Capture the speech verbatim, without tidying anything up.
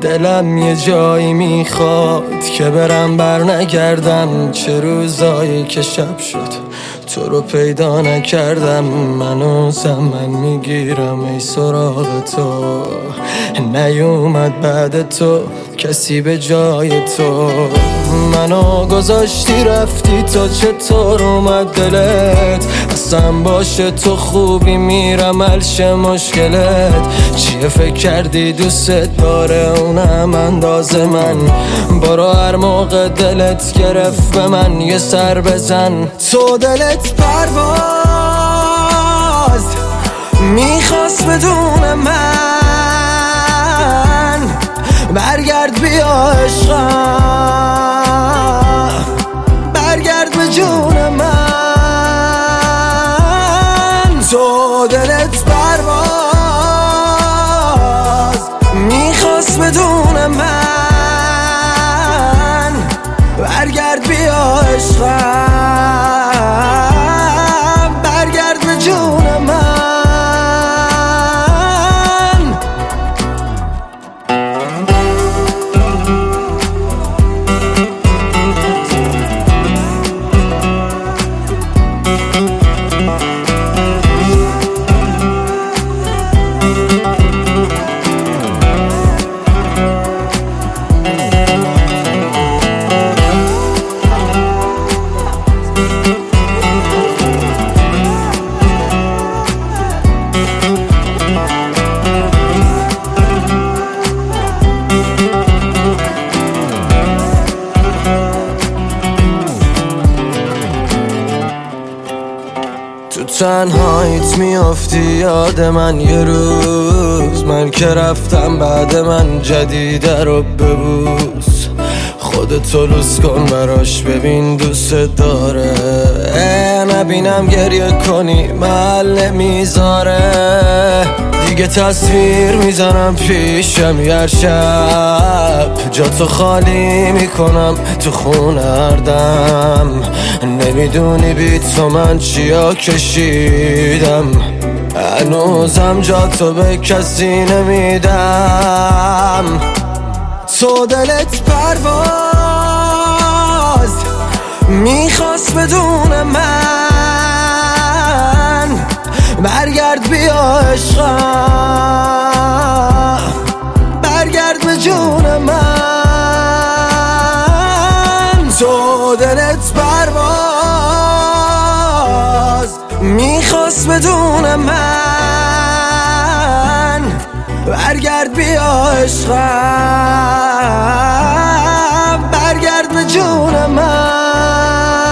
دلم یه جایی میخواد که برم بر نگردم. چه روزایی که شب شد تو رو پیدا نکردم. منو زمن میگیرم ای سراغ تو، نیومد بعد تو کسی به جای تو. منو گذاشتی رفتی تو، چطور اومد دلت؟ اصلا باشه تو خوبی میرم حلش مشکلت. چیه فکر کردی دوست داره اونم انداز من؟ برو هر موقع دلت گرفت به من یه سر بزن. تو دلت پرواز میخواست بدون من، برگرد بیا عشقم، برگرد به جون من. تو دلت پرواز میخواست بدون من، برگرد بیا عشقم، برگرد به جون من. تو تنهاییت میافتی یاد من یه روز، من که رفتم بعد من جدیده رو ببوس. خودتو لوس کن براش ببین دوست داره، نبینم گریه کنی محل نمیذاره. دیگه تصویر میزنم پیشم هر شب، جاتو خالی میکنم تو خونه هر دم. نمیدونی بی تو من چیا کشیدم، هنوزم جاتو به کسی نمیدم. تو دلت پرواز میخواست بدون من، برگرد بیا عشقم، برگرد به جون من. تو دلت پرواز میخواست بدون من، برگرد بیا عشقم، برگرد به جون من.